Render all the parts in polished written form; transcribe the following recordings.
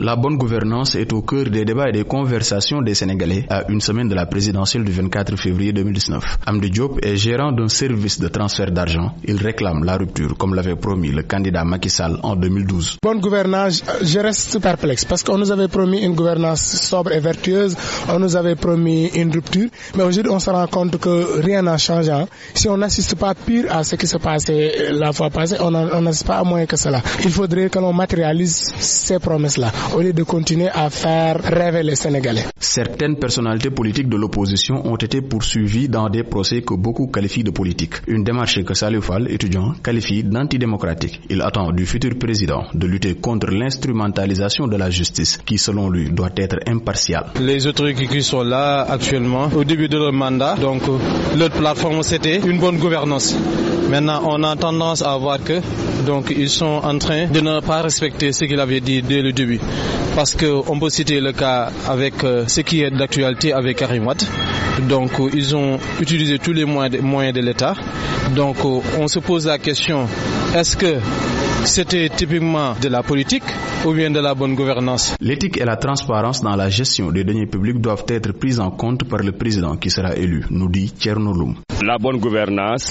La bonne gouvernance est au cœur des débats et des conversations des Sénégalais à une semaine de la présidentielle du 24 février 2019. Amdi Diop est gérant d'un service de transfert d'argent. Il réclame la rupture, comme l'avait promis le candidat Macky Sall en 2012. Bonne gouvernance, je reste perplexe parce qu'on nous avait promis une gouvernance sobre et vertueuse, on nous avait promis une rupture, mais aujourd'hui on se rend compte que rien n'a changé. Si on n'assiste pas pire à ce qui se passait la fois passée, on n'assiste pas à moins que cela. Il faudrait que l'on matérialise ces promesses-là, au lieu de continuer à faire rêver les Sénégalais. Certaines personnalités politiques de l'opposition ont été poursuivies dans des procès que beaucoup qualifient de politiques. Une démarche que Salif Fall, étudiant, qualifie d'antidémocratique. Il attend du futur président de lutter contre l'instrumentalisation de la justice qui, selon lui, doit être impartiale. Les autorités qui sont là actuellement, au début de leur mandat, donc leur plateforme c'était une bonne gouvernance. Maintenant, on a tendance à voir que ils sont en train de ne pas respecter ce qu'il avait dit dès le début. Parce qu'on peut citer le cas avec ce qui est d'actualité avec Karim Wade. Donc, ils ont utilisé tous les moyens de l'État. Donc, on se pose la question, est-ce que c'était typiquement de la politique ou bien de la bonne gouvernance? L'éthique et la transparence dans la gestion des deniers publics doivent être prises en compte par le président qui sera élu, nous dit Thierno Loum. La bonne gouvernance,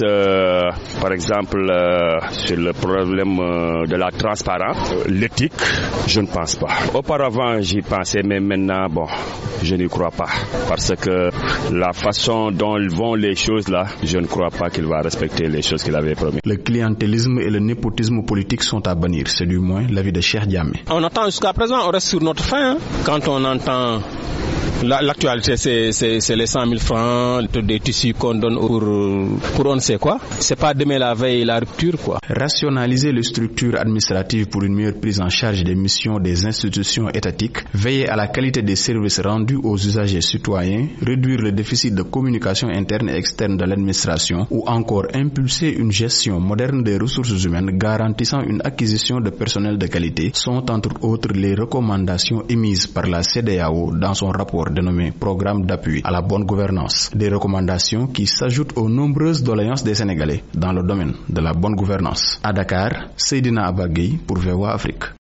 par exemple, sur le problème de la transparence, l'éthique, je ne pense pas. Auparavant, j'y pensais, mais maintenant, je n'y crois pas. Parce que la façon dont vont les choses là, je ne crois pas qu'il va respecter les choses qu'il avait promis. Le clientélisme et le népotisme politique sont à bannir, c'est du moins l'avis de Cheikh Diamé. On attend jusqu'à présent, on reste sur notre faim. Quand on entend l'actualité, c'est les 100 000 francs des tissus qu'on donne pour on ne sait quoi. C'est pas demain la veille la rupture, quoi. Rationaliser les structures administratives pour une meilleure prise en charge des missions des institutions étatiques, veiller à la qualité des services rendus aux usagers citoyens, réduire le déficit de communication interne et externe de l'administration ou encore impulser une gestion moderne des ressources humaines garantissant une acquisition de personnel de qualité sont entre autres les recommandations émises par la CEDEAO dans son rapport dénommé Programme d'appui à la bonne gouvernance. Des recommandations qui s'ajoutent aux nombreuses doléances des Sénégalais dans le domaine de la bonne gouvernance. À Dakar, Seydina Abagui pour VOA Afrique.